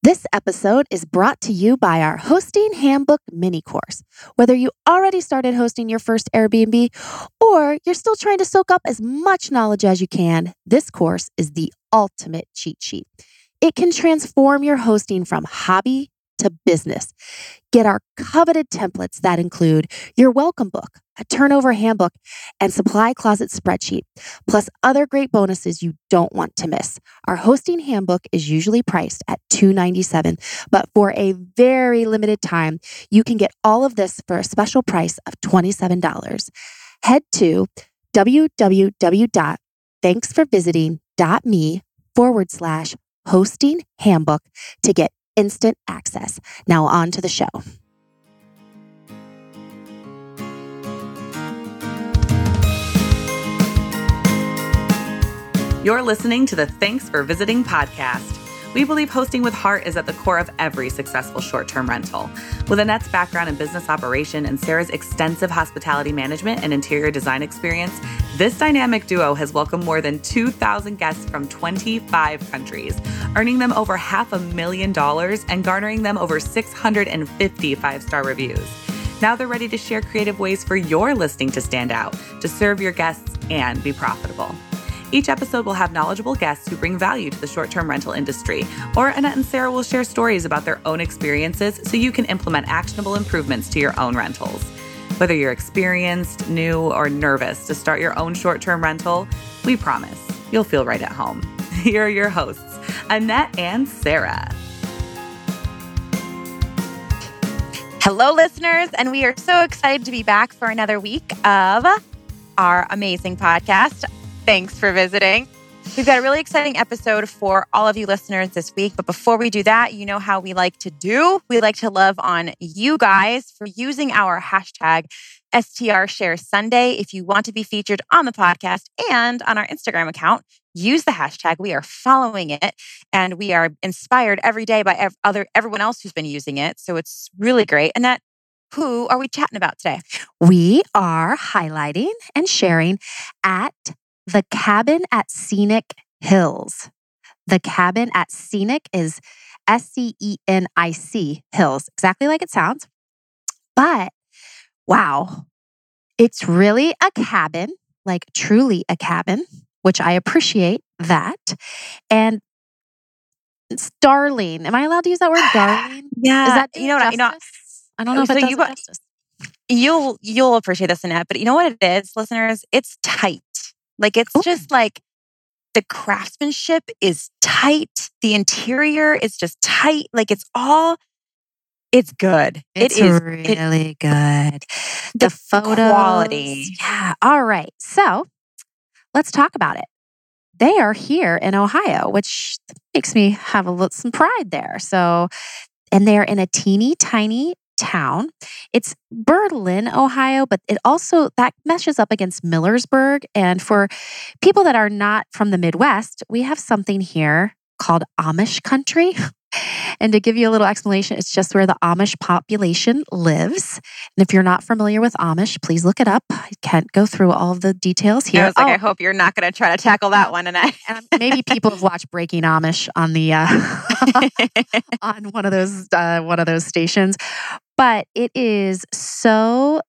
This episode is brought to you by our Hosting Handbook mini course. Whether you already started hosting your first Airbnb or you're still trying to soak up as much knowledge as you can, this course is the ultimate cheat sheet. It can transform your hosting from hobby to business. Get our coveted templates that include your welcome book, a turnover handbook, and supply closet spreadsheet, plus other great bonuses you don't want to miss. Our hosting handbook is usually priced at $297, but for a very limited time, you can get all of this for a special price of $27. Head to www.thanksforvisiting.me/hosting handbook to get instant access. Now on to the show. You're listening to the Thanks for Visiting podcast. We believe hosting with heart is at the core of every successful short-term rental. With Annette's background in business operation and Sarah's extensive hospitality management and interior design experience, this dynamic duo has welcomed more than 2,000 guests from 25 countries, earning them over $500,000 and garnering them over 650 five-star reviews. Now they're ready to share creative ways for your listing to stand out, to serve your guests, and be profitable. Each episode will have knowledgeable guests who bring value to the short-term rental industry, or Annette and Sarah will share stories about their own experiences so you can implement actionable improvements to your own rentals. Whether you're experienced, new, or nervous to start your own short-term rental, we promise you'll feel right at home. Here are your hosts, Annette and Sarah. Hello, listeners, and we are so excited to be back for another week of our amazing podcast. Thanks for visiting. We've got a really exciting episode for all of you listeners this week. But before we do that, you know how we like to do. We like to love on you guys for using our hashtag STRShareSunday. If you want to be featured on the podcast and on our Instagram account, use the hashtag. We are following it and we are inspired every day by everyone else who's been using it. So it's really great. Annette, who are we chatting about today? We are highlighting and sharing at The Cabin at Scenic Hills. The Cabin at Scenic is SCENIC Hills, exactly like it sounds. But wow, it's really a cabin, like truly a cabin, which I appreciate that. And it's darling. Am I allowed to use that word, darling? Yeah. Is that justice? I don't know if it does justice. You'll appreciate this, Annette, but you know what it is, listeners? It's tight. Like it's just like the craftsmanship is tight. The interior is just tight. Like it's good. It's really good. The photos. Quality. Yeah. All right. So let's talk about it. They are here in Ohio, which makes me have some pride there. So, and they're in a teeny tiny town. It's Berlin, Ohio, but it also that meshes up against Millersburg. And for people that are not from the Midwest, we have something here called Amish country. And to give you a little explanation, it's just where the Amish population lives. And if you're not familiar with Amish, please look it up. I can't go through all of the details here. I hope you're not going to try to tackle that one, Annette. And maybe people have watched Breaking Amish on the on one of those stations. But it is so.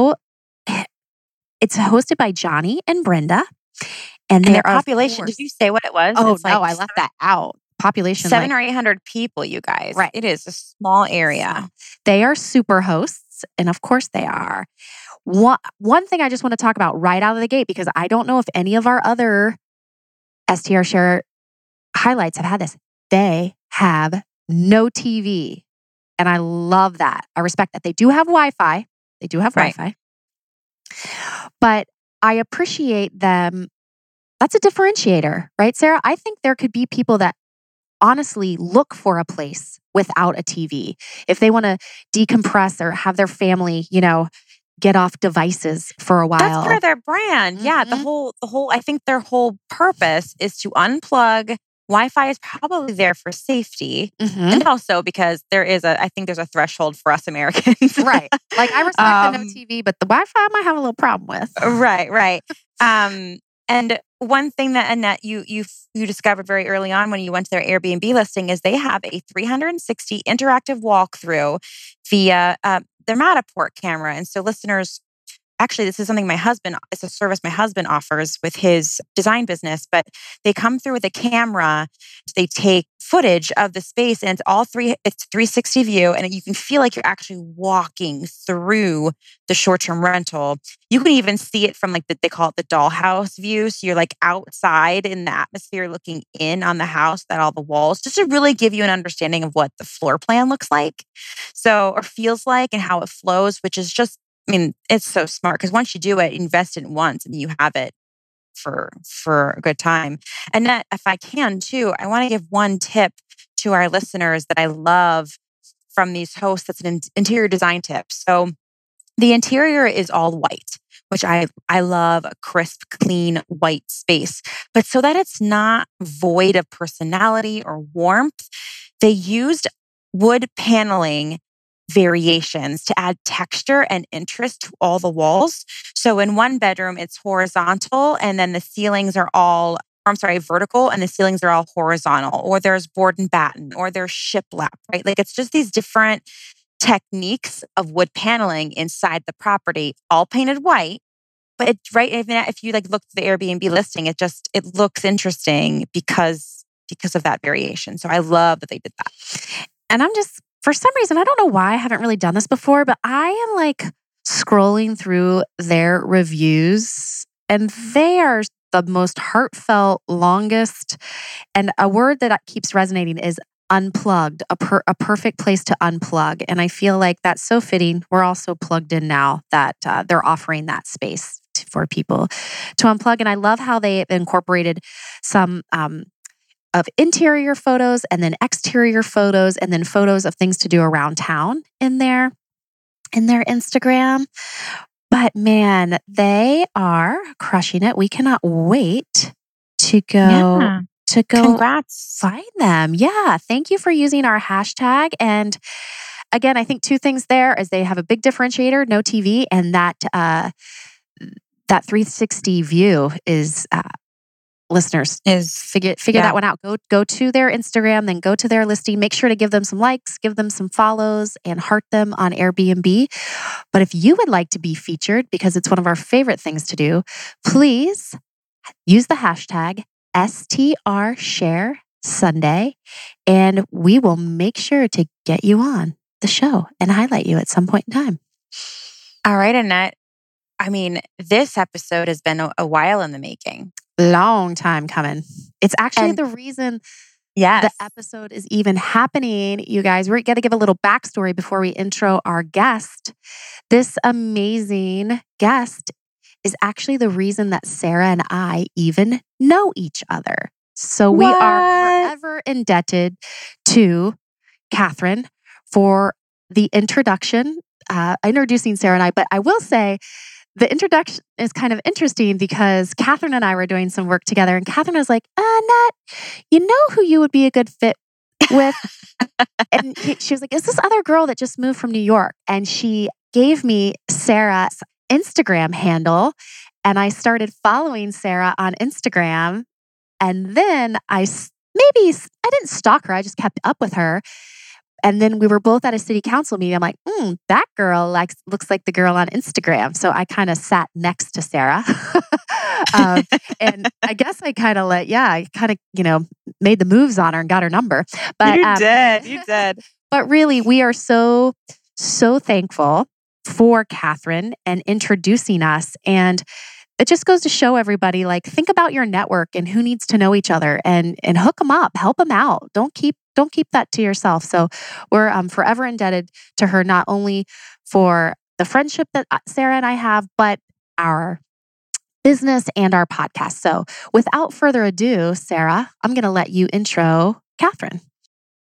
It's hosted by Johnny and Brenda, and their population. Did you say what it was? Oh no, I left that out. Population 700 or 800 people, you guys. Right. It is a small area. They are super hosts, and of course they are. One thing I just want to talk about right out of the gate, because I don't know if any of our other STR Share highlights have had this. They have no TV. And I love that. I respect that. They do have Wi-Fi. Wi-Fi. But I appreciate them. That's a differentiator, right, Sarah? I think there could be people that honestly look for a place without a TV. If they want to decompress or have their family, get off devices for a while. That's part of their brand. Mm-hmm. Yeah. The whole, I think their whole purpose is to unplug. Wi-Fi is probably there for safety. Mm-hmm. And also because I think there's a threshold for us Americans. Right. Like I respect the no TV, but the Wi-Fi I might have a little problem with. Right. And one thing that Annette, you discovered very early on when you went to their Airbnb listing is they have a 360 interactive walkthrough via their Matterport camera. And so listeners, actually, this is something it's a service my husband offers with his design business, but they come through with a camera. They take footage of the space and it's 360 view. And you can feel like you're actually walking through the short-term rental. You can even see it from they call it the dollhouse view. So you're like outside in the atmosphere looking in on the house at all the walls, just to really give you an understanding of what the floor plan looks like. Or feels like and how it flows, which is just, it's so smart because once you do it, invest it once and you have it for a good time. Annette, if I can too, I want to give one tip to our listeners that I love from these hosts. That's an interior design tip. So the interior is all white, which I love, a crisp, clean, white space. But so that it's not void of personality or warmth, they used wood paneling variations to add texture and interest to all the walls. So in one bedroom, it's horizontal and then the ceilings are all, vertical and the ceilings are all horizontal, or there's board and batten, or there's shiplap, right? It's just these different techniques of wood paneling inside the property, all painted white. But it's right. If you look at the Airbnb listing, it looks interesting because of that variation. So I love that they did that. And for some reason, I don't know why I haven't really done this before, but I am scrolling through their reviews and they are the most heartfelt, longest, and a word that keeps resonating is unplugged, a perfect place to unplug. And I feel like that's so fitting. We're all so plugged in now that they're offering that space for people to unplug. And I love how they incorporated some of interior photos and then exterior photos and then photos of things to do around town in their Instagram. But man, they are crushing it. We cannot wait to go Congrats. Find them. Yeah. Thank you for using our hashtag. And again, I think two things there is they have a big differentiator, no TV, and that 360 view is listeners is figure that one out. Go to their Instagram, then go to their listing. Make sure to give them some likes, give them some follows, and heart them on Airbnb. But if you would like to be featured, because it's one of our favorite things to do, please use the hashtag STRShareSunday, and we will make sure to get you on the show and highlight you at some point in time. All right, Annette. This episode has been a while in the making. Long time coming. It's actually the reason the episode is even happening. You guys, we're going to give a little backstory before we intro our guest. This amazing guest is actually the reason that Sarah and I even know each other. So we are forever indebted to Catherine for the introducing Sarah and I. But I will say, the introduction is kind of interesting because Catherine and I were doing some work together and Catherine was like, Annette, you know who you would be a good fit with? And she was like, is this other girl that just moved from New York? And she gave me Sarah's Instagram handle and I started following Sarah on Instagram. And then I didn't stalk her. I just kept up with her. And then we were both at a city council meeting. I'm like, that girl looks like the girl on Instagram. So I kind of sat next to Sarah. And I guess I kind of made the moves on her and got her number. But you did. But really, we are so, so thankful for Catherine and introducing us. And it just goes to show everybody, think about your network and who needs to know each other and hook them up, help them out. Don't keep that to yourself. So we're forever indebted to her, not only for the friendship that Sarah and I have, but our business and our podcast. So without further ado, Sarah, I'm going to let you intro Catherine.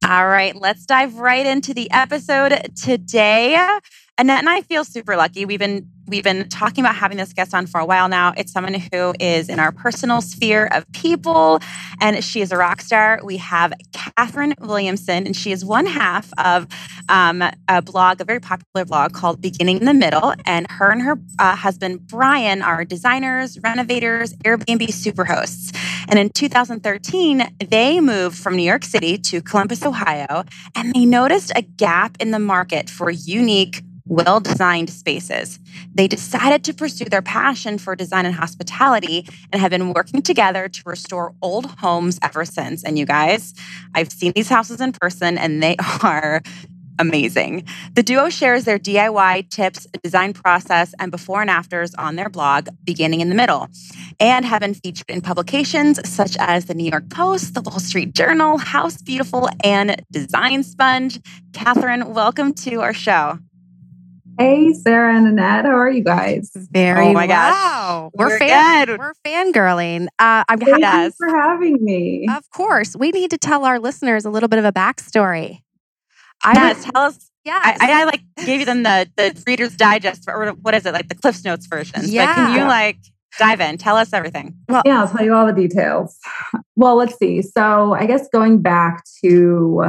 All right, let's dive right into the episode today. Annette and I feel super lucky. We've been talking about having this guest on for a while now. It's someone who is in our personal sphere of people, and she is a rock star. We have Catherine Williamson, and she is one half of a very popular blog called Beginning in the Middle. And her husband, Brian, are designers, renovators, Airbnb superhosts. And in 2013, they moved from New York City to Columbus, Ohio, and they noticed a gap in the market for unique, well-designed spaces. They decided to pursue their passion for design and hospitality and have been working together to restore old homes ever since. And you guys, I've seen these houses in person and they are amazing. The duo shares their DIY tips, design process, and before and afters on their blog, Beginning in the Middle, and have been featured in publications such as the New York Post, the Wall Street Journal, House Beautiful, and Design Sponge. Catherine, welcome to our show. Hey, Sarah and Annette, how are you guys? Very Oh my gosh. wow. We're fangirling. Thank you for having me. Of course. We need to tell our listeners a little bit of a backstory. Tell us. Yes. I gave you them the Reader's Digest, or what is it, like the Cliff's Notes version. Yeah. But can you dive in? Tell us everything. Yeah, I'll tell you all the details. Well, let's see. So I guess going back to,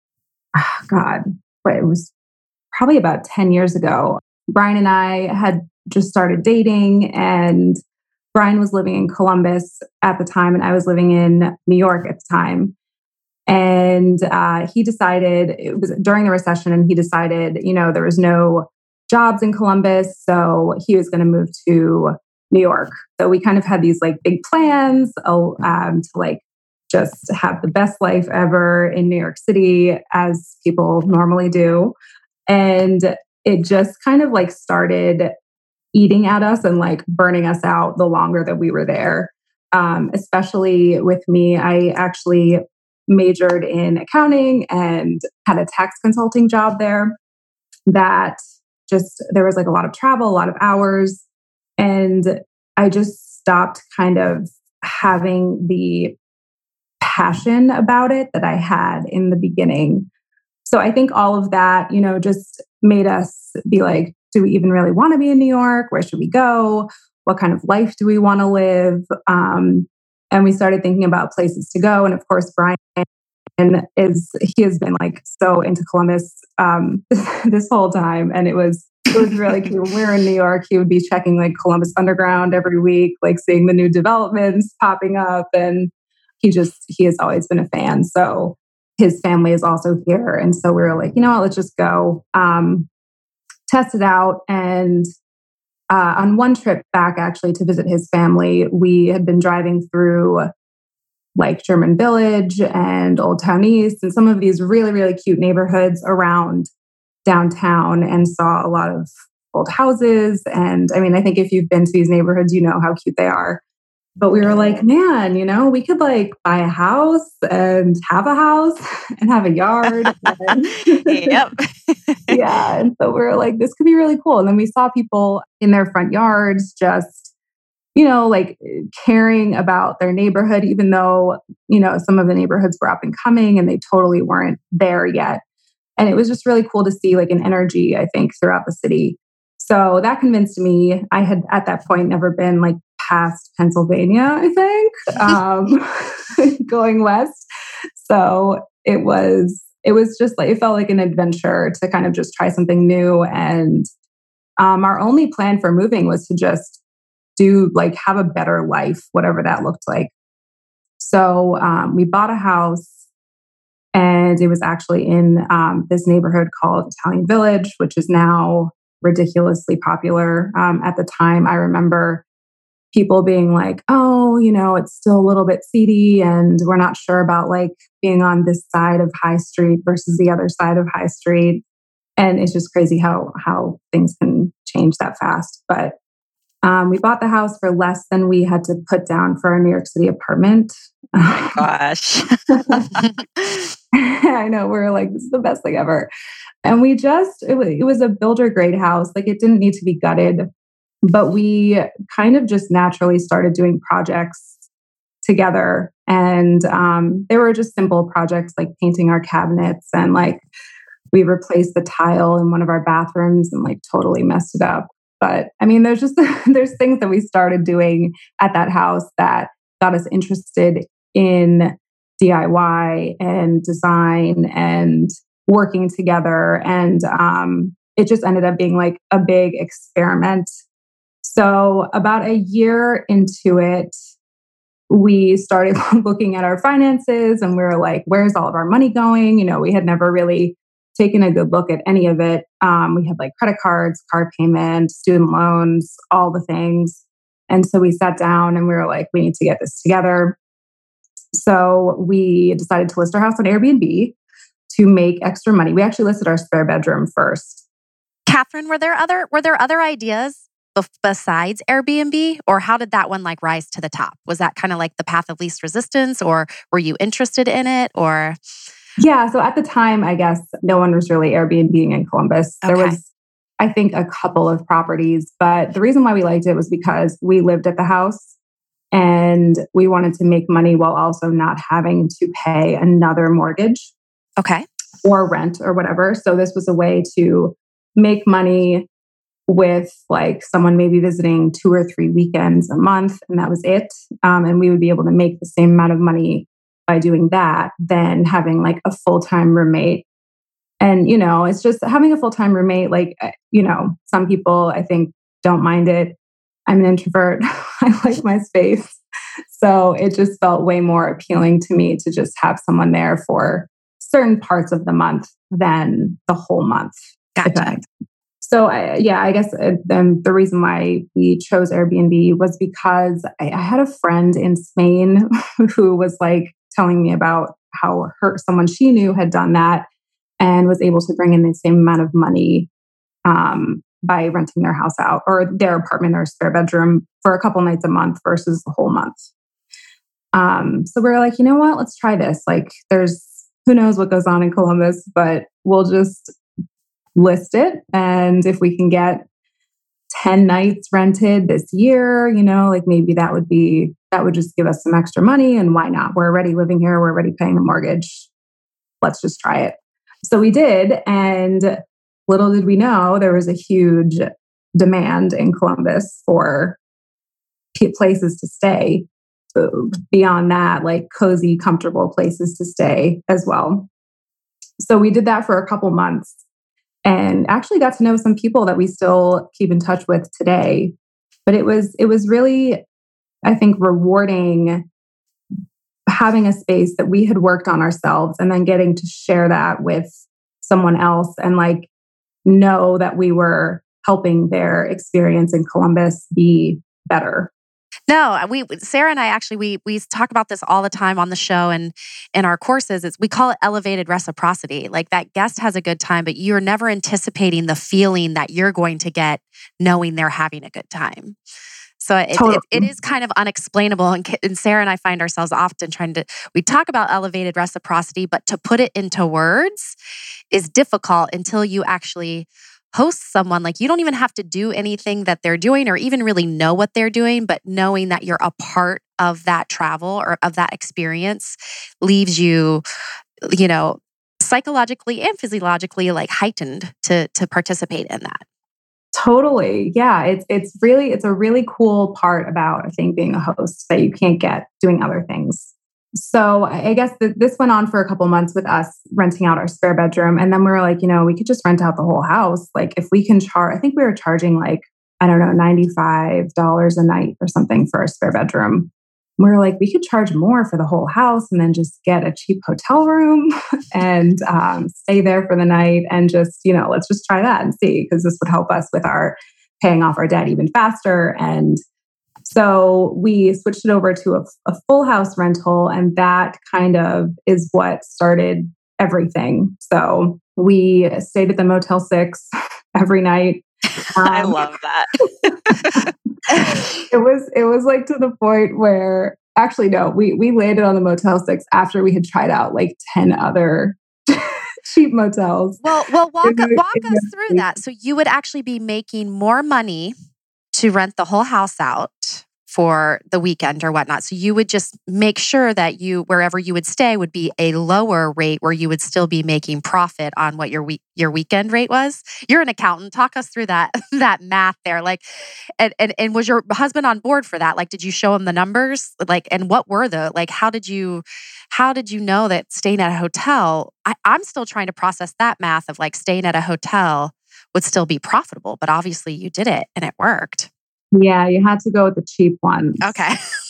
it was probably about 10 years ago. Brian and I had just started dating, and Brian was living in Columbus at the time, and I was living in New York at the time. And he decided, it was during the recession, and he decided, there was no jobs in Columbus, so he was going to move to New York. So we kind of had these big plans to just have the best life ever in New York City, as people normally do. And it just kind of started eating at us and burning us out the longer that we were there. Especially with me, I actually majored in accounting and had a tax consulting job there that there was a lot of travel, a lot of hours. And I just stopped kind of having the passion about it that I had in the beginning. So I think all of that, just made us be like, do we even really want to be in New York? Where should we go? What kind of life do we want to live? And we started thinking about places to go. And of course, Brian he has been so into Columbus this whole time. And it was really cute. When we were in New York, he would be checking Columbus Underground every week, seeing the new developments popping up. And he has always been a fan. So his family is also here. And so we were like, let's just go test it out. And on one trip back, actually, to visit his family, we had been driving through German Village and Old Town East and some of these really, really cute neighborhoods around downtown, and saw a lot of old houses. And I mean, I think if you've been to these neighborhoods, you know how cute they are. But we were like, man, we could buy a house and have a yard. Yep. Yeah. And so we were like, this could be really cool. And then we saw people in their front yards just, caring about their neighborhood, even though, some of the neighborhoods were up and coming and they totally weren't there yet. And it was just really cool to see an energy, I think, throughout the city. So that convinced me. I had at that point never been past Pennsylvania, I think, going west. So it was just it felt like an adventure to kind of just try something new. And our only plan for moving was to just have a better life, whatever that looked like. So we bought a house, and it was actually in this neighborhood called Italian Village, which is now ridiculously popular. At the time, I remember people being like, oh, it's still a little bit seedy, and we're not sure about being on this side of High Street versus the other side of High Street. And it's just crazy how things can change that fast. But we bought the house for less than we had to put down for our New York City apartment. Oh my gosh. I know. We're like, this is the best thing ever. And it was a builder grade house. It didn't need to be gutted, but we kind of just naturally started doing projects together. And they were just simple projects like painting our cabinets, and like we replaced the tile in one of our bathrooms and like totally messed it up. But I mean, there's things that we started doing at that house that got us interested in DIY and design and working together. And it just ended up being like a big experiment. So about a year into it, we started looking at our finances and we were like, where's all of our money going? We had never really taken a good look at any of it. We had like credit cards, car payments, student loans, all the things. And so we sat down and we were like, we need to get this together. So we decided to list our house on Airbnb to make extra money. We actually listed our spare bedroom first. Catherine, were there other ideas besides Airbnb, or how did that one like rise to the top? Was that kind of like the path of least resistance, or were you interested in it, or? Yeah. So at the time, I guess no one was really Airbnb-ing in Columbus. Okay. There was, I think, a couple of properties, but the reason why we liked it was because we lived at the house and we wanted to make money while also not having to pay another mortgage. Okay. Or rent or whatever. So this was a way to make money with like someone maybe visiting 2 or 3 weekends a month, and that was it. And we would be able to make the same amount of money by doing that than having like a full-time roommate. And, it's just having a full-time roommate, like, some people I think don't mind it. I'm an introvert. I like my space. So it just felt way more appealing to me to just have someone there for certain parts of the month than the whole month. Gotcha. So I guess then the reason why we chose Airbnb was because I had a friend in Spain who was like telling me about how someone she knew had done that and was able to bring in the same amount of money by renting their house out or their apartment or spare bedroom for a couple nights a month versus the whole month. So we were like, you know what, let's try this. Like who knows what goes on in Columbus, but we'll just list it. And if we can get 10 nights rented this year, like maybe that would just give us some extra money. And why not? We're already living here. We're already paying the mortgage. Let's just try it. So we did. And little did we know, there was a huge demand in Columbus for places to stay. Beyond that, like cozy, comfortable places to stay as well. So we did that for a couple months and actually got to know some people that we still keep in touch with today. But it was really, I think, rewarding having a space that we had worked on ourselves and then getting to share that with someone else and like know that we were helping their experience in Columbus be better. No, Sarah and I actually, we talk about this all the time on the show and in our courses. We call it elevated reciprocity. Like that guest has a good time, but you're never anticipating the feeling that you're going to get knowing they're having a good time. So it is kind of unexplainable. And Sarah and I find ourselves often we talk about elevated reciprocity, but to put it into words is difficult until you actually host someone. Like you don't even have to do anything that they're doing or even really know what they're doing, but knowing that you're a part of that travel or of that experience leaves you, psychologically and physiologically like heightened to participate in that. Totally. Yeah. It's a really cool part about, I think, being a host that you can't get doing other things. So I guess this went on for a couple months with us renting out our spare bedroom. And then we were like, we could just rent out the whole house. Like if we can I think we were charging like, I don't know, $95 a night or something for our spare bedroom. We were like, we could charge more for the whole house and then just get a cheap hotel room and stay there for the night and just, let's just try that and see, because this would help us with our paying off our debt even faster. And so we switched it over to a full house rental, and that kind of is what started everything. So we stayed at the Motel 6 every night. I love that. It was like to the point where actually, no, we landed on the Motel 6 after we had tried out like 10 other cheap motels. Well, walk us through that. So you would actually be making more money to rent the whole house out for the weekend or whatnot. So you would just make sure that wherever you would stay would be a lower rate where you would still be making profit on what your weekend rate was. You're an accountant. Talk us through that math there. Like, and was your husband on board for that? Like, did you show him the numbers? Like, and what were how did you know that staying at a hotel, I'm still trying to process that math of like staying at a hotel would still be profitable, but obviously you did it and it worked. Yeah, you had to go with the cheap ones. Okay.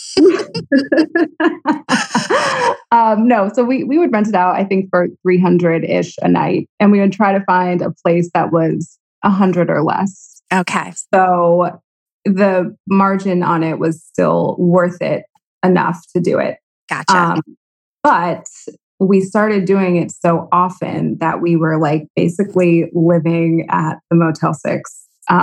No, so we would rent it out, I think, for $300-ish a night. And we would try to find a place that was $100 or less. Okay. So the margin on it was still worth it enough to do it. Gotcha. But we started doing it so often that we were like basically living at the Motel 6.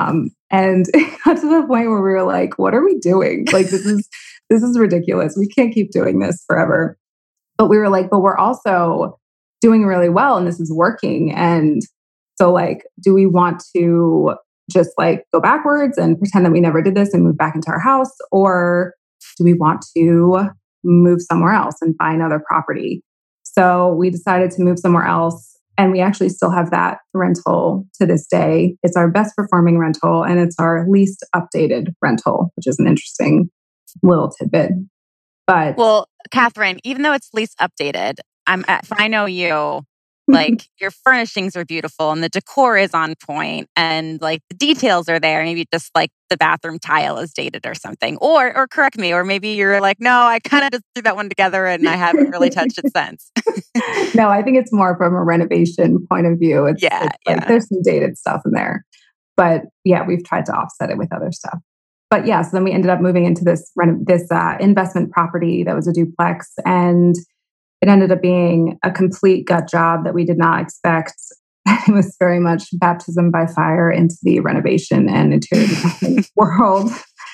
And it got to the point where we were like, what are we doing? Like, this is ridiculous. We can't keep doing this forever. But we were like, but we're also doing really well and this is working. And so like, do we want to just like go backwards and pretend that we never did this and move back into our house? Or do we want to move somewhere else and buy another property? So we decided to move somewhere else. And we actually still have that rental to this day. It's our best performing rental and it's our least updated rental, which is an interesting little tidbit. But well, Catherine, even though it's least updated, if I know you, like your furnishings are beautiful and the decor is on point and like the details are there. Maybe just like the bathroom tile is dated or something. Or correct me, or maybe you're like, no, I kind of just threw that one together and I haven't really touched it since. No, I think it's more from a renovation point of view. It's like there's some dated stuff in there. But yeah, we've tried to offset it with other stuff. But yeah, so then we ended up moving into this investment property that was a duplex, and it ended up being a complete gut job that we did not expect. It was very much baptism by fire into the renovation and interior design world.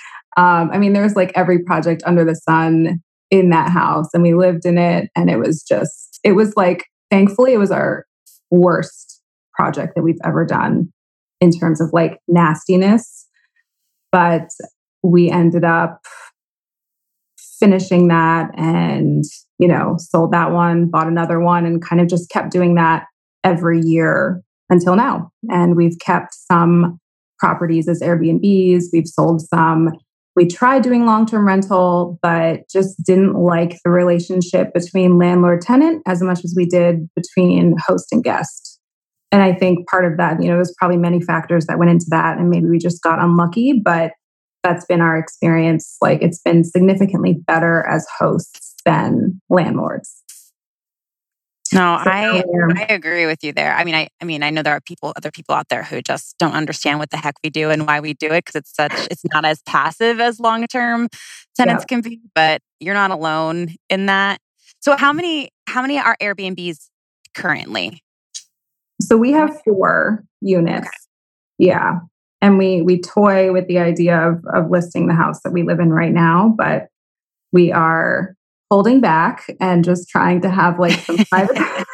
I mean, there was like every project under the sun in that house, and we lived in it. And it was like, thankfully, it was our worst project that we've ever done in terms of like nastiness. But we ended up finishing that and, sold that one, bought another one, and kind of just kept doing that every year until now. And we've kept some properties as Airbnbs. We've sold some. We tried doing long-term rental, but just didn't like the relationship between landlord-tenant as much as we did between host and guest. And I think part of that, there's probably many factors that went into that, and maybe we just got unlucky, but that's been our experience. Like, it's been significantly better as hosts than landlords. No, I agree with you there. I mean, I know there are other people out there who just don't understand what the heck we do and why we do it, because it's not as passive as long-term tenants can be, but you're not alone in that. So how many are Airbnbs currently? So we have 4 units. Okay. Yeah. And we toy with the idea of listing the house that we live in right now, but we are holding back and just trying to have like some private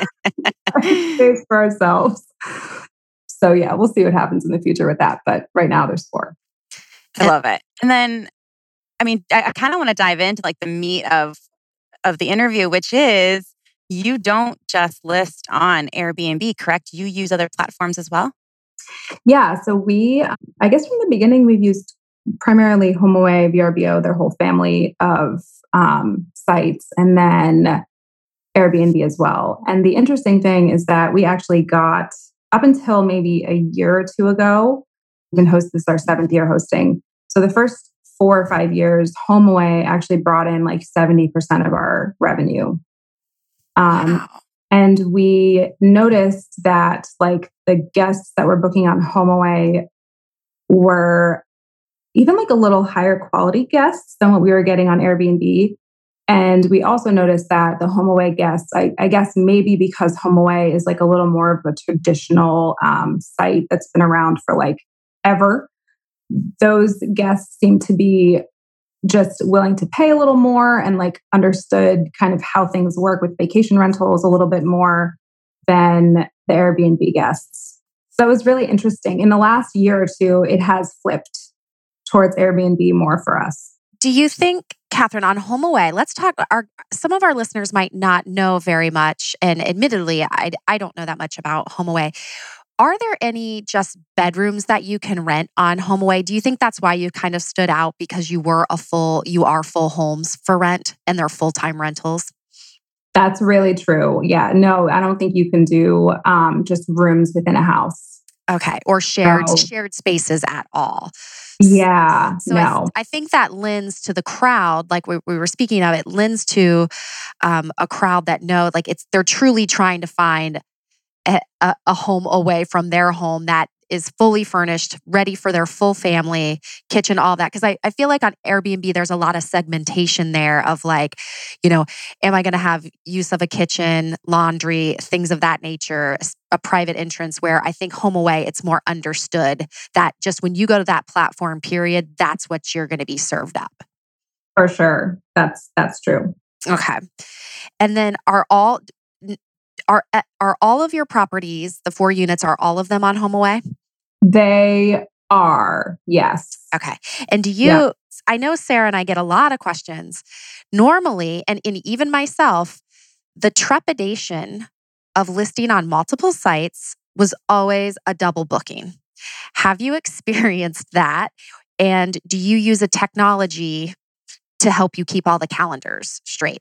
space for ourselves. So yeah, we'll see what happens in the future with that. But right now there's 4. I love it. And then, I mean, I kind of want to dive into like the meat of the interview, which is you don't just list on Airbnb, correct? You use other platforms as well? Yeah. So I guess from the beginning, we've used primarily HomeAway, VRBO, their whole family of sites, and then Airbnb as well. And the interesting thing is that we actually got, up until maybe a year or 2 ago, we've been hosting, this is our 7th year hosting. So the first 4 or 5 years, HomeAway actually brought in like 70% of our revenue. Wow. And we noticed that like the guests that were booking on HomeAway were even like a little higher quality guests than what we were getting on Airbnb. And we also noticed that the HomeAway guests, I guess maybe because HomeAway is like a little more of a traditional site that's been around for like ever, those guests seem to be just willing to pay a little more and like understood kind of how things work with vacation rentals a little bit more than the Airbnb guests. So it was really interesting. In the last year or 2, it has flipped towards Airbnb more for us. Do you think, Catherine, on HomeAway, let's talk, some of our listeners might not know very much, and admittedly, I don't know that much about HomeAway. Are there any just bedrooms that you can rent on HomeAway? Do you think that's why you kind of stood out, because you are full homes for rent and they're full-time rentals? That's really true. Yeah. No, I don't think you can do just rooms within a house. Okay. Or shared spaces at all. Yeah. So no. I think that lends to the crowd, like we were speaking of, it lends to a crowd that know, like they're truly trying to find a home away from their home that is fully furnished, ready for their full family, kitchen, all that. Because I feel like on Airbnb, there's a lot of segmentation there of like, am I going to have use of a kitchen, laundry, things of that nature, a private entrance, where I think HomeAway, it's more understood that just when you go to that platform, period, that's what you're going to be served up. For sure. That's true. Okay. And then are all of your properties, the 4 units, are all of them on HomeAway? They are, yes. Okay. And do you, I know Sarah and I get a lot of questions. Normally, and even myself, the trepidation of listing on multiple sites was always a double booking. Have you experienced that? And do you use a technology to help you keep all the calendars straight?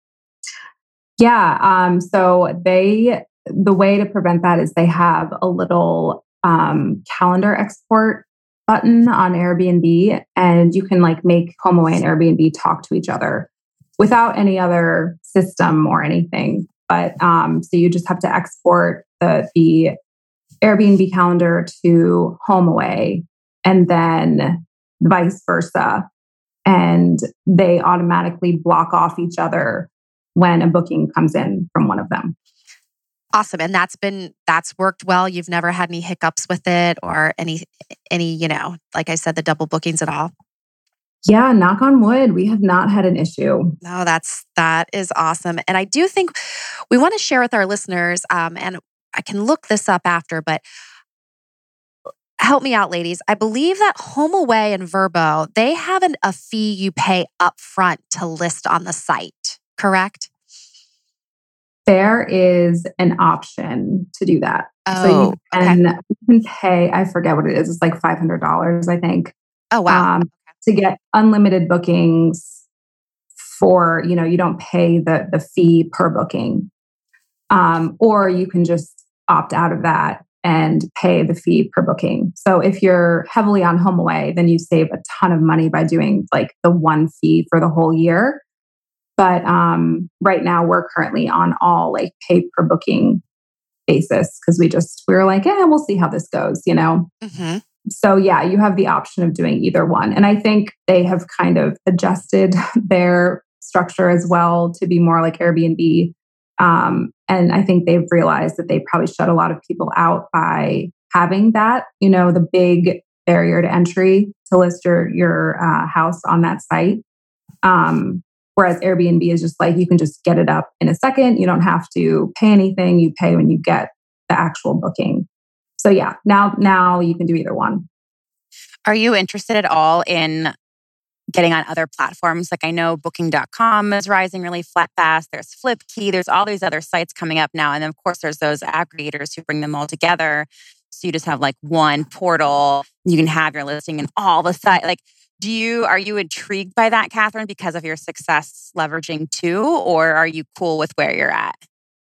Yeah. So the way to prevent that is they have a little calendar export button on Airbnb, and you can like make HomeAway and Airbnb talk to each other without any other system or anything. But so you just have to export the Airbnb calendar to HomeAway, and then vice versa, and they automatically block off each other when a booking comes in from one of them. Awesome. And that's worked well. You've never had any hiccups with it or any, like I said, the double bookings at all? Yeah, knock on wood, we have not had an issue. No, that is awesome. And I do think we want to share with our listeners, and I can look this up after, but help me out, ladies. I believe that HomeAway and Vrbo, they have a fee you pay upfront to list on the site, correct? There is an option to do that. Oh, so you can pay, I forget what it is. It's like $500, I think. Oh, wow. To get unlimited bookings for, you don't pay the fee per booking. Or you can just opt out of that and pay the fee per booking. So if you're heavily on HomeAway, then you save a ton of money by doing like the one fee for the whole year. But right now we're currently on all like pay per booking basis because we were like, we'll see how this goes, Mm-hmm. So yeah, you have the option of doing either one. And I think they have kind of adjusted their structure as well to be more like Airbnb. And I think they've realized that they probably shut a lot of people out by having that, the big barrier to entry to list your house on that site. Whereas Airbnb is just like, you can just get it up in a second. You don't have to pay anything. You pay when you get the actual booking. So yeah, now you can do either one. Are you interested at all in getting on other platforms? Like I know Booking.com is rising really fast. There's Flipkey. There's all these other sites coming up now. And then of course there's those aggregators who bring them all together. So you just have like one portal. You can have your listing in all the sites. Like, are you intrigued by that, Catherine, because of your success leveraging two, or are you cool with where you're at?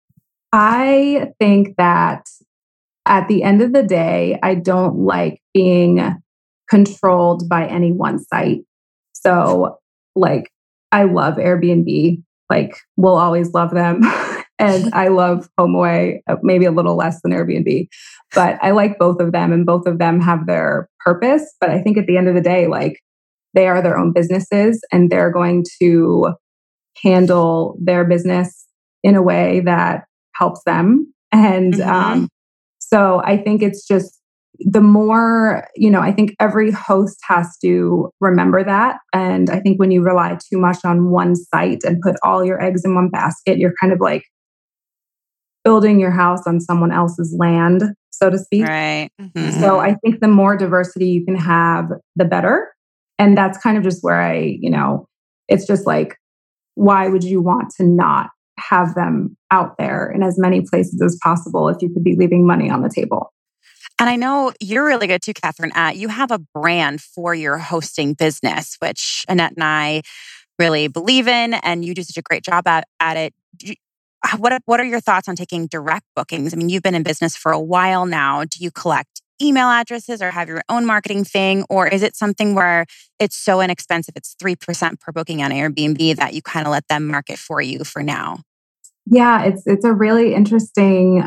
I think that at the end of the day, I don't like being controlled by any one site. So like, I love Airbnb, like we'll always love them. And I love HomeAway, maybe a little less than Airbnb, but I like both of them and both of them have their purpose. But I think at the end of the day, like they are their own businesses and they're going to handle their business in a way that helps them. And so I think it's just the more, I think every host has to remember that. And I think when you rely too much on one site and put all your eggs in one basket, you're kind of like building your house on someone else's land, so to speak. Right. Mm-hmm. So I think the more diversity you can have, the better. And that's kind of just where it's just like, why would you want to not have them out there in as many places as possible if you could be leaving money on the table? And I know you're really good too, Catherine. You have a brand for your hosting business, which Annette and I really believe in, and you do such a great job at it. What are your thoughts on taking direct bookings? I mean, you've been in business for a while now. Do you collect email addresses or have your own marketing thing? Or is it something where it's so inexpensive, it's 3% per booking on Airbnb that you kind of let them market for you for now? Yeah, it's a really interesting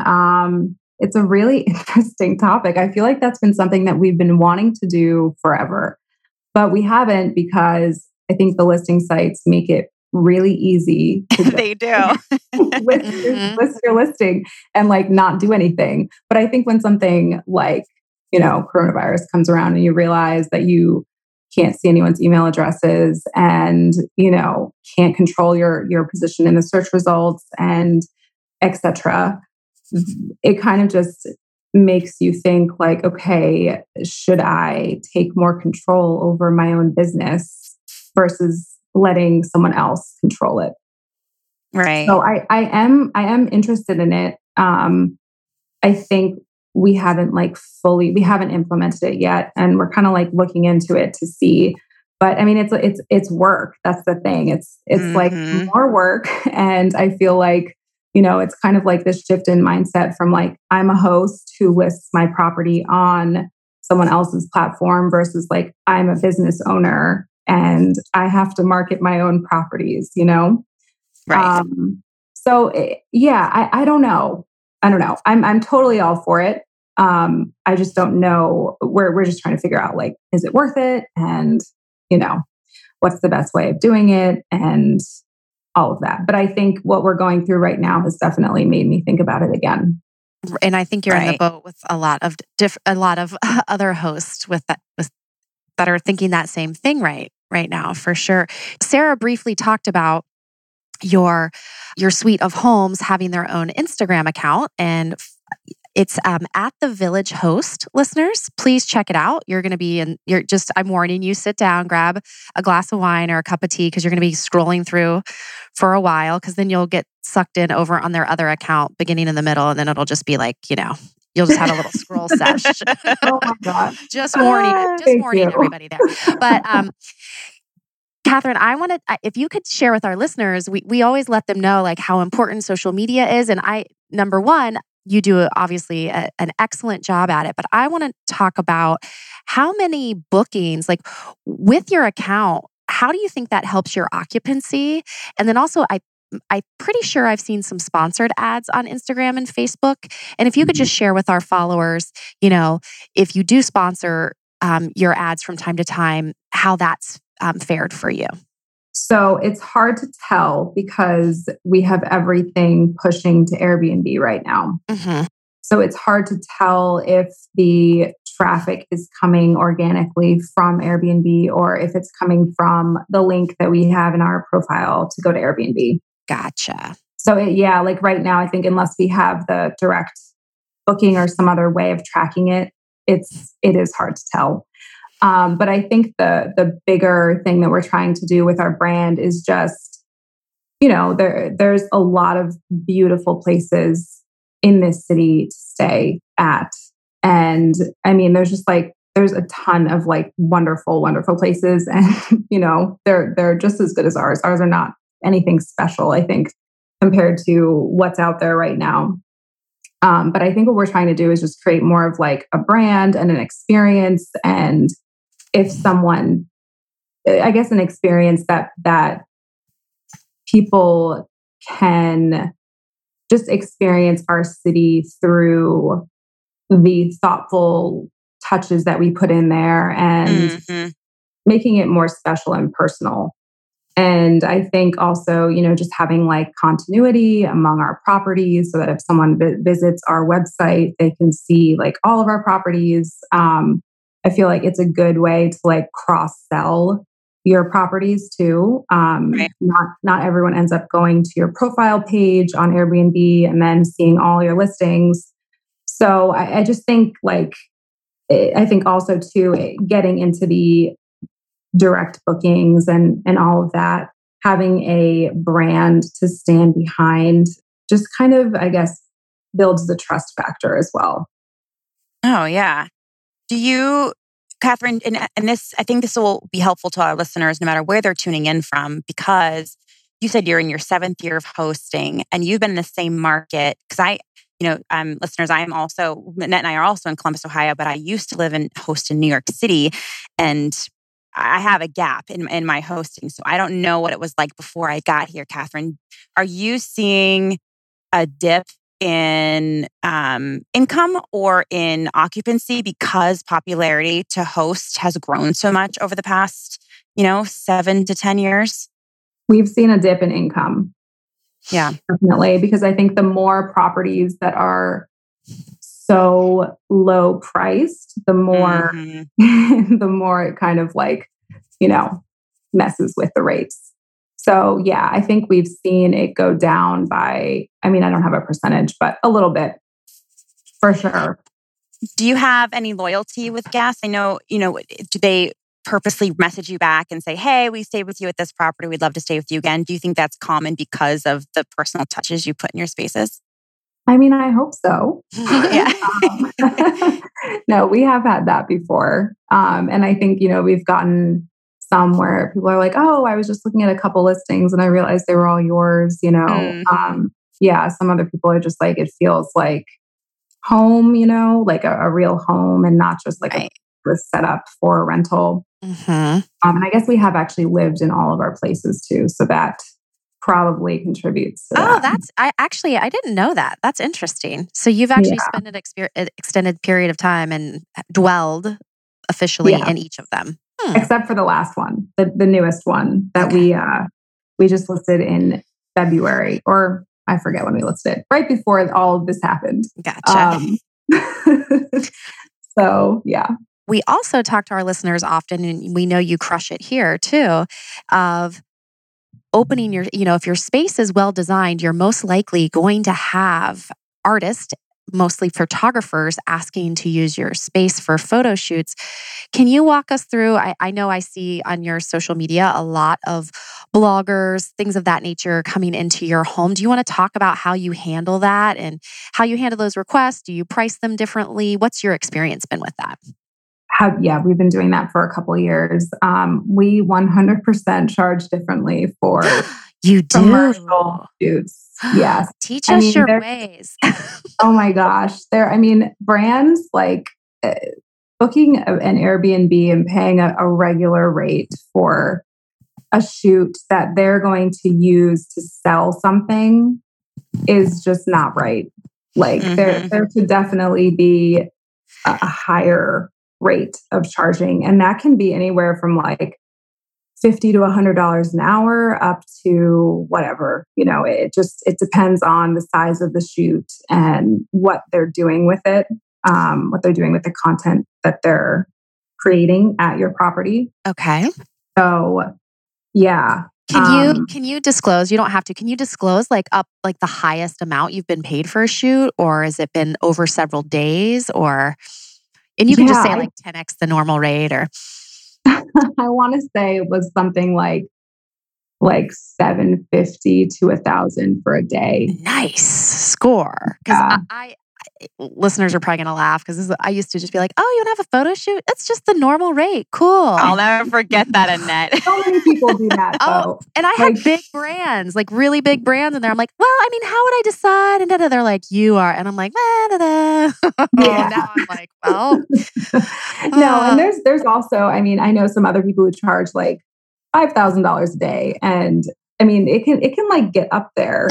topic. I feel like that's been something that we've been wanting to do forever, but we haven't because I think the listing sites make it really easy to They do. list your listing and like not do anything. But I think when something like, coronavirus comes around and you realize that you can't see anyone's email addresses and, can't control your position in the search results and etc., it kind of just makes you think like, okay, should I take more control over my own business versus letting someone else control it? Right. So I am interested in it. I think we haven't implemented it yet, and we're kind of like looking into it to see. But I mean, it's work. That's the thing. It's like more work, and I feel like it's kind of like this shift in mindset from like I'm a host who lists my property on someone else's platform versus like I'm a business owner and I have to market my own properties. Right. I don't know. I'm totally all for it. I just don't know. We're just trying to figure out like, is it worth it? And, what's the best way of doing it and all of that. But I think what we're going through right now has definitely made me think about it again. And I think you're in the boat with a lot of other hosts that are thinking that same thing right now, for sure. Sarah briefly talked about your suite of homes having their own Instagram account, and it's at The Village Host. Listeners, please check it out. I'm warning you, sit down, grab a glass of wine or a cup of tea because you're going to be scrolling through for a while, because then you'll get sucked in over on their other account beginning in the middle, and then it'll just be like, you'll just have a little scroll sesh. Oh my God. Just warning everybody there. But Catherine, if you could share with our listeners, we always let them know like how important social media is. And number one, you do obviously an excellent job at it, but I want to talk about how many bookings, like with your account, how do you think that helps your occupancy? And then also, I'm pretty sure I've seen some sponsored ads on Instagram and Facebook. And if you could just share with our followers, if you do sponsor your ads from time to time, how that's fared for you. So it's hard to tell because we have everything pushing to Airbnb right now. Mm-hmm. So it's hard to tell if the traffic is coming organically from Airbnb or if it's coming from the link that we have in our profile to go to Airbnb. Gotcha. So like right now, I think unless we have the direct booking or some other way of tracking it, it is hard to tell. But I think the bigger thing that we're trying to do with our brand is just, there's a lot of beautiful places in this city to stay at. And I mean, there's a ton of like wonderful, wonderful places. And, they're just as good as ours. Ours are not anything special, I think, compared to what's out there right now. But I think what we're trying to do is just create more of like a brand and an experience. And if someone, I guess, an experience that people can just experience our city through the thoughtful touches that we put in there and making it more special and personal. And I think also, just having like continuity among our properties so that if someone visits our website, they can see like all of our properties. I feel like it's a good way to like cross-sell your properties too. Right. Not everyone ends up going to your profile page on Airbnb and then seeing all your listings. So I just think I think also too, getting into the direct bookings and all of that, having a brand to stand behind just kind of, I guess, builds the trust factor as well. Oh, yeah. Do you, Catherine, and this, I think this will be helpful to our listeners no matter where they're tuning in from, because you said you're in your 7th year of hosting and you've been in the same market. Because listeners, Annette and I are also in Columbus, Ohio, but I used to live and host in New York City. And I have a gap in my hosting. So I don't know what it was like before I got here, Catherine. Are you seeing a dip in income or in occupancy because popularity to host has grown so much over the past, 7 to 10 years? We've seen a dip in income. Yeah, definitely. Because I think the more properties that are so low priced, the more, the more it kind of messes with the rates. So yeah, I think we've seen it go down by, I don't have a percentage, but a little bit for sure. Do you have any loyalty with guests? I know, do they purposely message you back and say, hey, we stayed with you at this property. We'd love to stay with you again. Do you think that's common because of the personal touches you put in your spaces? I hope so. Yeah. No, we have had that before. And I think, we've gotten some where people are like, oh, I was just looking at a couple listings and I realized they were all yours, Yeah, some other people are just like, it feels like home, like a real home and not just like a setup for a rental. And I guess we have actually lived in all of our places too. So that probably contributes to that. I didn't know that. That's interesting. So you've actually spent an extended period of time and dwelled officially in each of them. Except for the last one, the newest one that we just listed in February, or I forget when we listed, right before all of this happened. Gotcha. So yeah. We also talk to our listeners often, and we know you crush it here too, of opening your, if your space is well designed, you're most likely going to have artists, mostly photographers, asking to use your space for photo shoots. Can you walk us through? I know I see on your social media a lot of bloggers, things of that nature coming into your home. Do you want to talk about how you handle that and how you handle those requests? Do you price them differently? What's your experience been with that? We've been doing that for a couple of years. We 100% charge differently for commercial shoots. Yes. Teach us your ways. Oh my gosh. Brands like booking an Airbnb and paying a regular rate for a shoot that they're going to use to sell something is just not right. There should definitely be a higher rate of charging. And that can be anywhere from $50 to $100 an hour up to whatever. It depends on the size of the shoot and what they're doing with it, what they're doing with the content that they're creating at your property. Okay. So, yeah. Can you disclose? You don't have to. Can you disclose the highest amount you've been paid for a shoot, or has it been over several days, or? And you can just say 10x the normal rate, or I want to say it was something like $750 to $1,000 for a day. Nice score. Because listeners are probably going to laugh because I used to just be like, "Oh, you want to have a photo shoot? That's just the normal rate. Cool." I'll never forget that, Annette. So many people do that. And I had big brands, really big brands, in there. I'm like, "Well, how would I decide?" And they're like, "You are," and I'm like, "Da." Yeah. Now I'm like, well, no. And there's also, I know some other people who charge $5,000 a day, and it can get up there.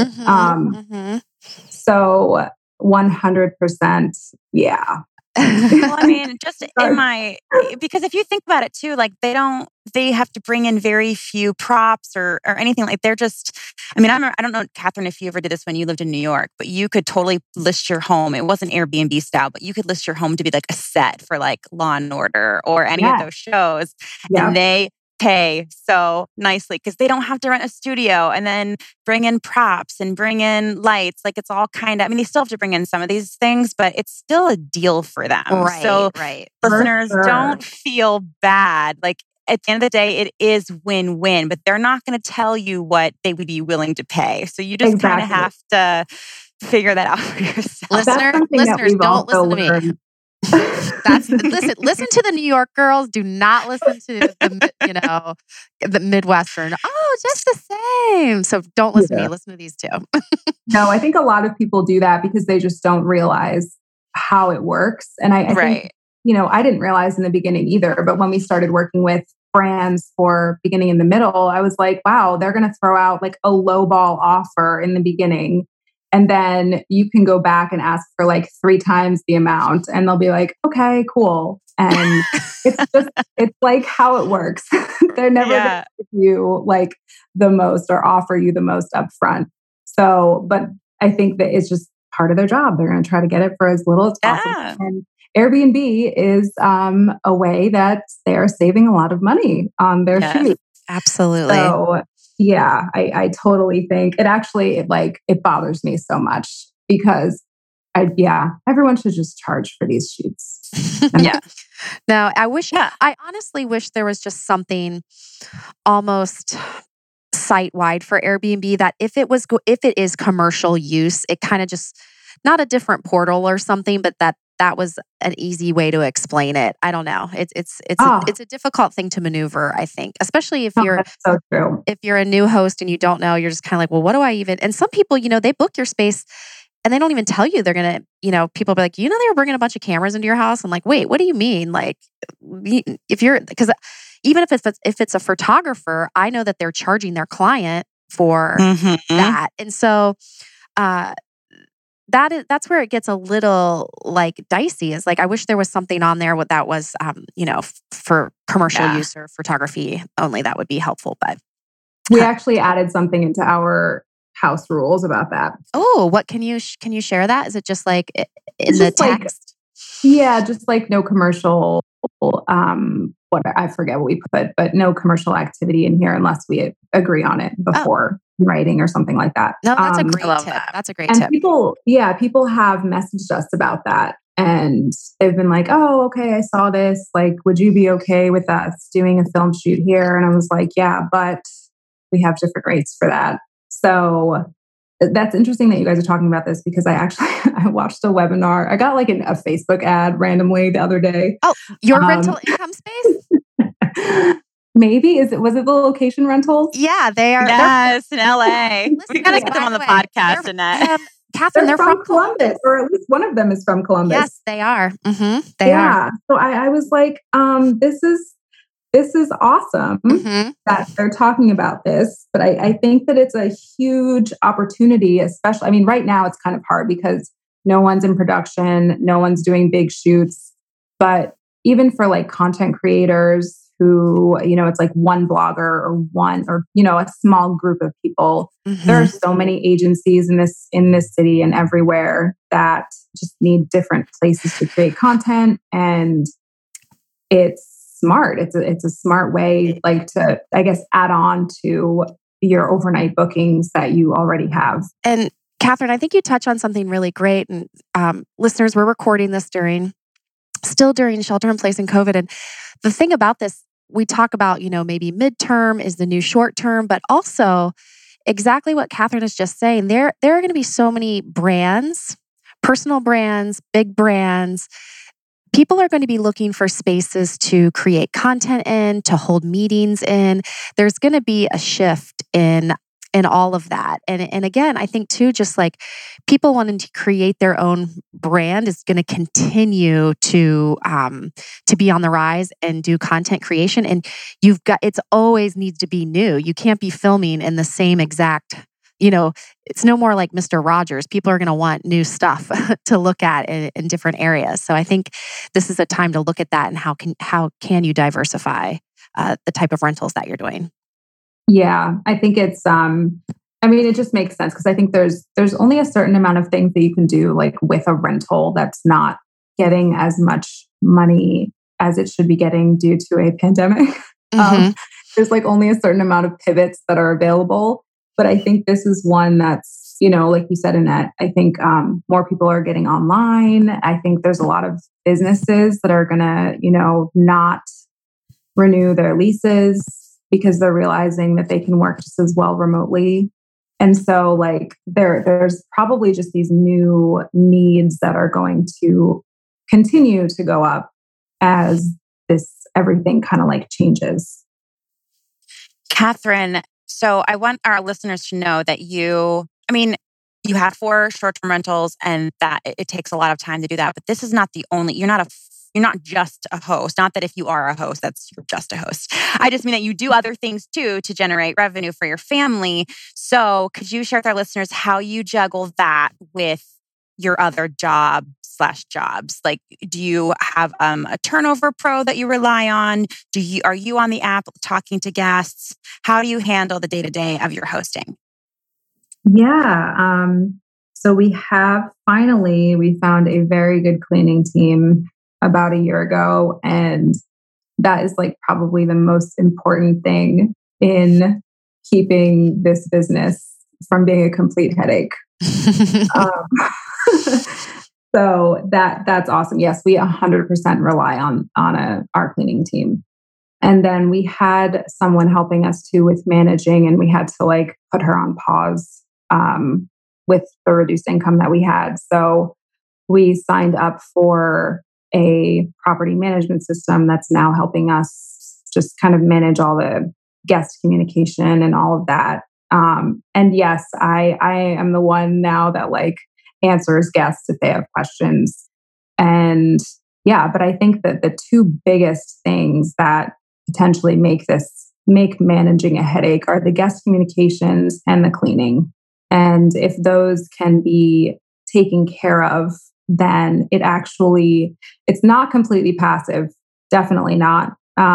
So 100%, yeah. Well, just because if you think about it too, they have to bring in very few props or anything. they're just, I don't know, Catherine, if you ever did this when you lived in New York, but you could totally list your home. It wasn't Airbnb style, but you could list your home to be a set for Law and Order or any of those shows. Yeah. And they pay so nicely because they don't have to rent a studio and then bring in props and bring in lights. It's all kind of, they still have to bring in some of these things, but it's still a deal for them. Right, so right. Listeners, don't feel bad. at the end of the day, it is win-win, but they're not going to tell you what they would be willing to pay. So you just kind of have to figure that out for yourself. Listeners, don't listen to me. Listen to the New York girls. Do not listen to the Midwestern. Oh, just the same. So don't listen to me. Listen to these two. No, I think a lot of people do that because they just don't realize how it works. And I think, I didn't realize in the beginning either, but when we started working with brands for beginning in the middle, I was like, wow, they're going to throw out like a lowball offer in the beginning. And then you can go back and ask for like 3 times the amount and they'll be like, okay, cool. And it's like how it works. They're never going to give you like the most or offer you the most upfront. So, but I think that it's just part of their job. They're going to try to get it for as little as possible. And Airbnb is a way that they're saving a lot of money on their shoots. Absolutely. So, yeah, I totally think it bothers me so much because everyone should just charge for these shoots. No, I honestly wish there was just something almost site-wide for Airbnb that if it is commercial use, it kind of just, not a different portal or something, but that was an easy way to explain it. I don't know. It's a difficult thing to maneuver, I think, especially if that's so true. If you're a new host and you don't know, you're just kind of like, well, what do I even? And some people, they book your space and they don't even tell you they're gonna. People be like, they were bringing a bunch of cameras into your house. I'm like, wait, what do you mean? Like, because even if it's a photographer, I know that they're charging their client for that, and so. That's where it gets a little like dicey. Is like, I wish there was something on there that was, for commercial use or photography only. That would be helpful. But we actually added something into our house rules about that. Oh, what can you share that? Is it just like in the text? Just like no commercial. I forget what we put, but no commercial activity in here unless we agree on it before writing or something like that. No, that's a great tip. That's a great tip. People have messaged us about that, and they've been like, "Oh, okay, I saw this. Like, would you be okay with us doing a film shoot here?" And I was like, "Yeah, but we have different rates for that." So that's interesting that you guys are talking about this because I watched a webinar. I got like a Facebook ad randomly the other day. Oh, your rental income space? Maybe was it the location rentals? Yeah, they are. Yes, in LA. We gotta get them on the podcast, Annette. Catherine, they're from Columbus, or at least one of them is from Columbus. Yes, they are. Mm-hmm. They are. So I was like, this is awesome that they're talking about this, but I think that it's a huge opportunity, especially, I mean, right now it's kind of hard because no one's in production, no one's doing big shoots, but even for like content creators who, it's like one blogger or a small group of people, there are so many agencies in this city and everywhere that just need different places to create content. And it's smart. It's a smart way, like, to, I guess, add on to your overnight bookings that you already have. And Catherine, I think you touch on something really great. And listeners, we're recording this still during shelter in place and COVID. And the thing about this, we talk about, maybe midterm is the new short term, but also exactly what Catherine is just saying. There are going to be so many brands, personal brands, big brands. People are going to be looking for spaces to create content in, to hold meetings in. There's going to be a shift in all of that. And again, I think too, just like people wanting to create their own brand is going to continue to be on the rise and do content creation. And it's always needs to be new. You can't be filming in the same exact, it's no more like Mr. Rogers. People are going to want new stuff to look at in different areas. So I think this is a time to look at that and how can you diversify the type of rentals that you're doing. Yeah, I think it's, it just makes sense because I think there's only a certain amount of things that you can do like with a rental that's not getting as much money as it should be getting due to a pandemic. There's like only a certain amount of pivots that are available. But I think this is one that's, like you said, Annette, I think more people are getting online. I think there's a lot of businesses that are going to, not renew their leases because they're realizing that they can work just as well remotely. And so like there's probably just these new needs that are going to continue to go up as everything kind of like changes. Catherine, so I want our listeners to know that you have 4 short-term rentals and that it takes a lot of time to do that, but this is not the only, you're not just a host. Not that if you are a host, you're just a host. I just mean that you do other things too to generate revenue for your family. So could you share with our listeners how you juggle that with your other jobs? Like, do you have a turnover pro that you rely on? Are you on the app talking to guests? How do you handle the day-to-day of your hosting? Yeah. So we found a very good cleaning team about a year ago. And that is like probably the most important thing in keeping this business from being a complete headache. So that's awesome. Yes, we 100% rely on our cleaning team. And then we had someone helping us too with managing, and we had to like put her on pause with the reduced income that we had. So we signed up for a property management system that's now helping us just kind of manage all the guest communication and all of that. And yes, I am the one now that like answers guests if they have questions. And yeah, but I think that the 2 biggest things that potentially make managing a headache are the guest communications and the cleaning. And if those can be taken care of, then it's not completely passive, definitely not.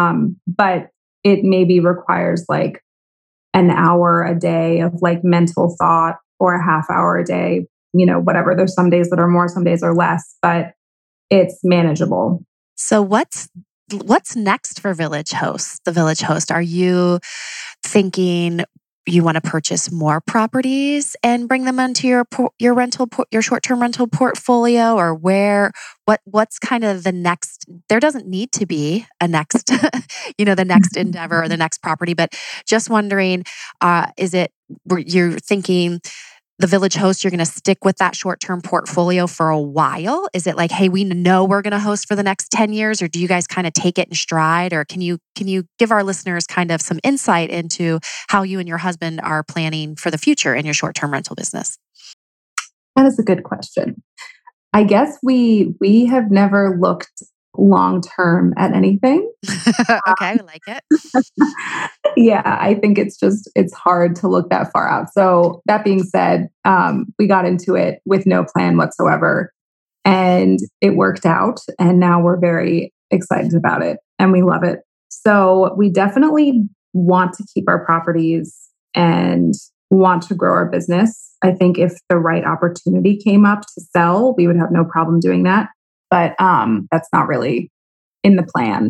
But it maybe requires like an hour a day of like mental thought or a half hour a day, whatever. There's some days that are more, some days are less, but it's manageable. So what's next for Village Host? The Village Host, are you thinking you want to purchase more properties and bring them onto your short-term rental portfolio, or what's kind of the next? There doesn't need to be a next, the next endeavor or the next property, but just wondering, is it you're thinking the Village Host, you're going to stick with that short-term portfolio for a while? Is it like, hey, we know we're going to host for the next 10 years, or do you guys kind of take it in stride? Or can you give our listeners kind of some insight into how you and your husband are planning for the future in your short-term rental business? That is a good question. I guess we have never looked long-term at anything. Okay, I like it. Yeah, I think it's hard to look that far out. So that being said, we got into it with no plan whatsoever, and it worked out. And now we're very excited about it and we love it. So we definitely want to keep our properties and want to grow our business. I think if the right opportunity came up to sell, we would have no problem doing that. But that's not really in the plan.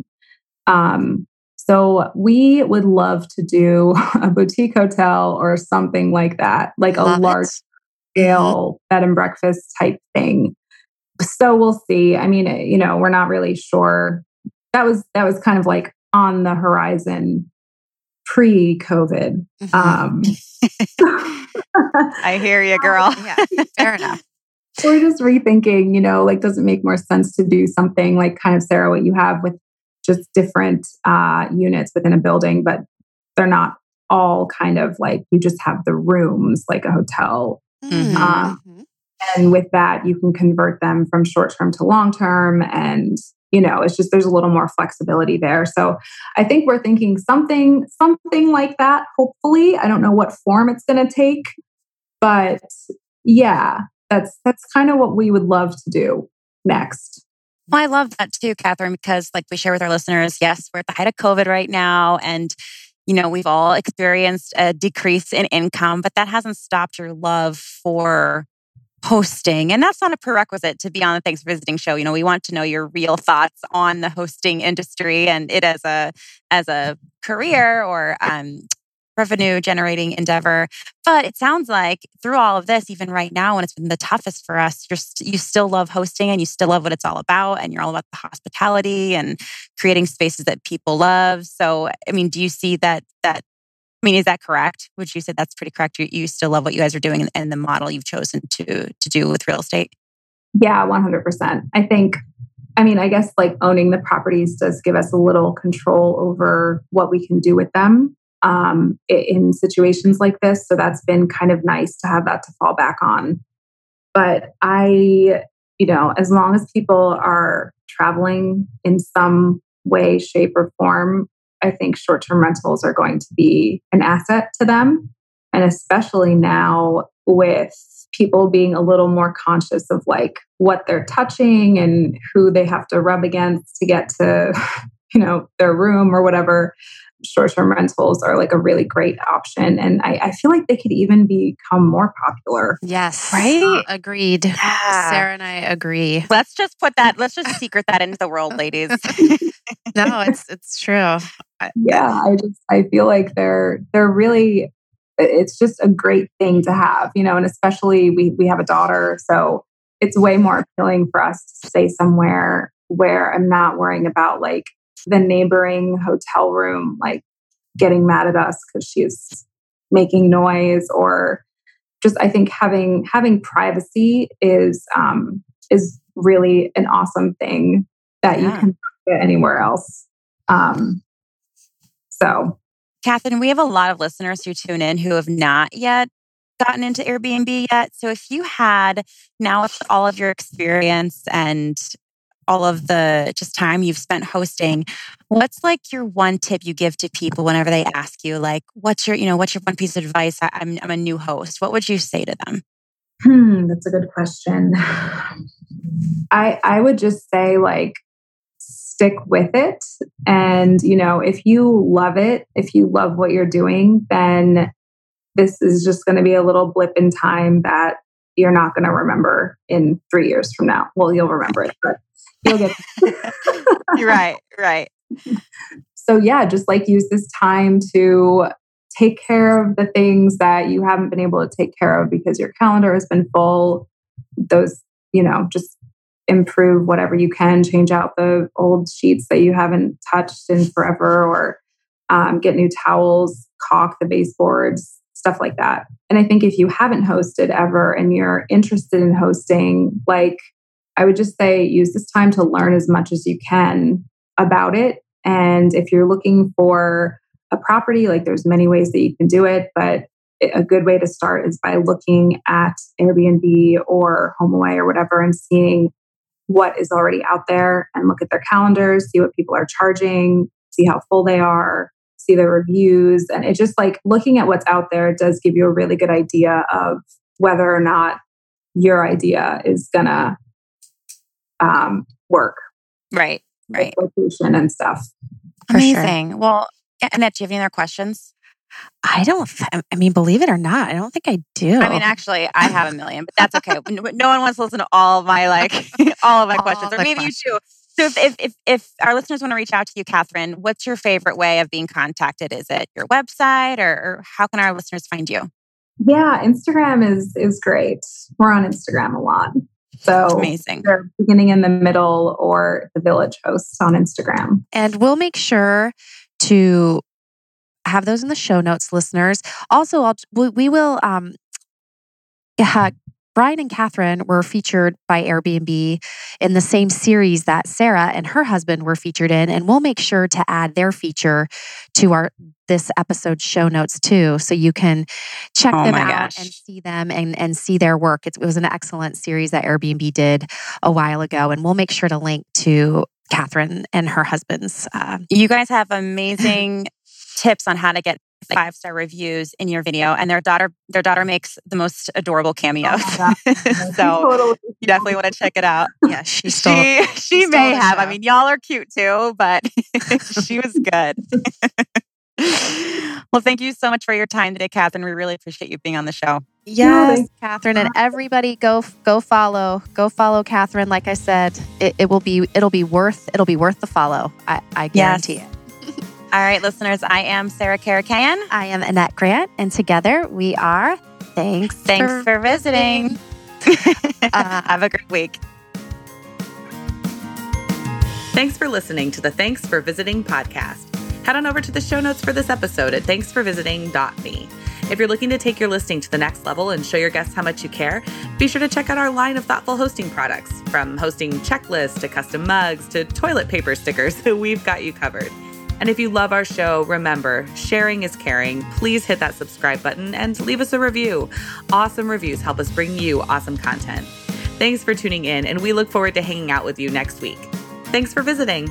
So we would love to do a boutique hotel or something like that, like a large scale bed and breakfast type thing. So we'll see. I mean, we're not really sure. That was kind of like on the horizon pre-COVID. I hear you, girl. Yeah, fair enough. We're just rethinking, like, does it make more sense to do something like kind of, Sarah, what you have with just different units within a building, but they're not all kind of like, you just have the rooms like a hotel. And with that, you can convert them from short-term to long-term. And, it's just, there's a little more flexibility there. So I think we're thinking something like that, hopefully. I don't know what form it's going to take, but yeah, that's kind of what we would love to do next. Well, I love that too, Catherine, because like we share with our listeners, yes, we're at the height of COVID right now. And, we've all experienced a decrease in income, but that hasn't stopped your love for hosting. And that's not a prerequisite to be on the Thanks for Visiting show. We want to know your real thoughts on the hosting industry and it as a career or revenue generating endeavor. But it sounds like through all of this, even right now, when it's been the toughest for us, you still love hosting and you still love what it's all about. And you're all about the hospitality and creating spaces that people love. So, I mean, do you see that is that correct? Would you say that's pretty correct? You still love what you guys are doing and the model you've chosen to do with real estate? Yeah, 100%. I guess like owning the properties does give us a little control over what we can do with them in situations like this. So that's been kind of nice to have that to fall back on. But as long as people are traveling in some way, shape, or form, I think short-term rentals are going to be an asset to them. And especially now with people being a little more conscious of like what they're touching and who they have to rub against to get to, their room or whatever, short-term rentals are like a really great option. And I feel like they could even become more popular. Yes. Right? Agreed. Yeah. Sarah and I agree. Let's just secret that into the world, ladies. No, it's true. Yeah. I feel like they're really, it's just a great thing to have, and especially we have a daughter. So it's way more appealing for us to stay somewhere where I'm not worrying about like the neighboring hotel room, like getting mad at us because she's making noise, or just, I think having privacy is really an awesome thing that you can get anywhere else. So Catherine, we have a lot of listeners who tune in who have not yet gotten into Airbnb yet. So if you had, now with all of your experience and all of the just time you've spent hosting, what's like your one tip you give to people whenever they ask you, like, what's your one piece of advice? I'm a new host. What would you say to them? That's a good question. I would just say like, stick with it. And, if you love it, if you love what you're doing, then this is just going to be a little blip in time that you're not going to remember in 3 years from now. Well, you'll remember it, but you'll get You're right. So yeah, just like use this time to take care of the things that you haven't been able to take care of because your calendar has been full. Those, just improve whatever you can, change out the old sheets that you haven't touched in forever, or get new towels, caulk the baseboards, stuff like that. And I think if you haven't hosted ever and you're interested in hosting, like I would just say use this time to learn as much as you can about it. And if you're looking for a property, like there's many ways that you can do it, but a good way to start is by looking at Airbnb or HomeAway or whatever and seeing what is already out there, and look at their calendars, see what people are charging, see how full they are, see their reviews. And it just like looking at what's out there does give you a really good idea of whether or not your idea is gonna work. Right. Location and stuff. Amazing. Sure. Well, Annette, do you have any other questions? Believe it or not, I don't think I do. Actually, I have a million, but that's okay. No one wants to listen to all of my questions, or maybe you do. So if our listeners want to reach out to you, Catherine, what's your favorite way of being contacted? Is it your website, or how can our listeners find you? Yeah, Instagram is great. We're on Instagram a lot. So amazing. They're Beginning in the Middle or The Village Hosts on Instagram. And we'll make sure to have those in the show notes, listeners. Also, we will. Brian and Catherine were featured by Airbnb in the same series that Sarah and her husband were featured in, and we'll make sure to add their feature to this episode's show notes too, so you can check them out and see them and see their work. It was an excellent series that Airbnb did a while ago, and we'll make sure to link to Catherine and her husband's. You guys have amazing tips on how to get 5-star reviews in your video, and their daughter makes the most adorable cameos. So you definitely want to check it out. Yeah, she may have. Y'all are cute too, but she was good. Well, thank you so much for your time today, Catherine. We really appreciate you being on the show. Yes, Catherine, and everybody go follow Catherine. Like I said, it'll be worth the follow. I guarantee it. All right, listeners, I am Sarah Karakayan. I am Annette Grant, and together we are Thanks for visiting. Have a great week. Thanks for listening to the Thanks for Visiting podcast. Head on over to the show notes for this episode at thanksforvisiting.me. If you're looking to take your listing to the next level and show your guests how much you care, be sure to check out our line of thoughtful hosting products. From hosting checklists to custom mugs to toilet paper stickers, we've got you covered. And if you love our show, remember, sharing is caring. Please hit that subscribe button and leave us a review. Awesome reviews help us bring you awesome content. Thanks for tuning in, and we look forward to hanging out with you next week. Thanks for visiting.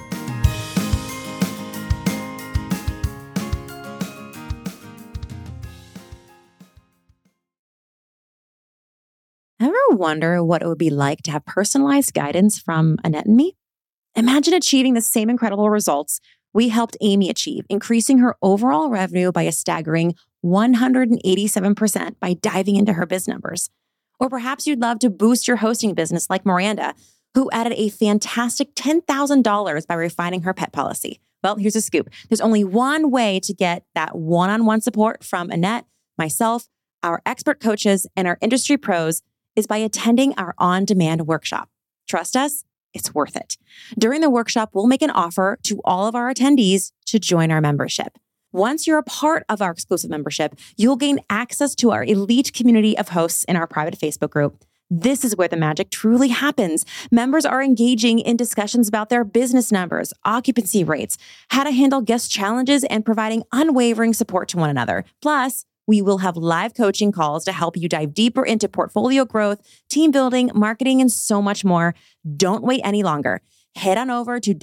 Ever wonder what it would be like to have personalized guidance from Annette and me? Imagine achieving the same incredible results we helped Amy achieve, increasing her overall revenue by a staggering 187% by diving into her biz numbers. Or perhaps you'd love to boost your hosting business like Miranda, who added a fantastic $10,000 by refining her pet policy. Well, here's a scoop. There's only one way to get that one-on-one support from Annette, myself, our expert coaches, and our industry pros is by attending our on-demand workshop. Trust us, it's worth it. During the workshop, we'll make an offer to all of our attendees to join our membership. Once you're a part of our exclusive membership, you'll gain access to our elite community of hosts in our private Facebook group. This is where the magic truly happens. Members are engaging in discussions about their business numbers, occupancy rates, how to handle guest challenges, and providing unwavering support to one another. Plus, we will have live coaching calls to help you dive deeper into portfolio growth, team building, marketing, and so much more. Don't wait any longer. Head on over to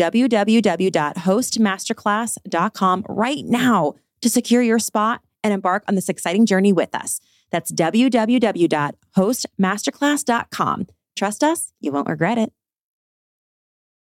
www.hostmasterclass.com right now to secure your spot and embark on this exciting journey with us. That's www.hostmasterclass.com. Trust us, you won't regret it.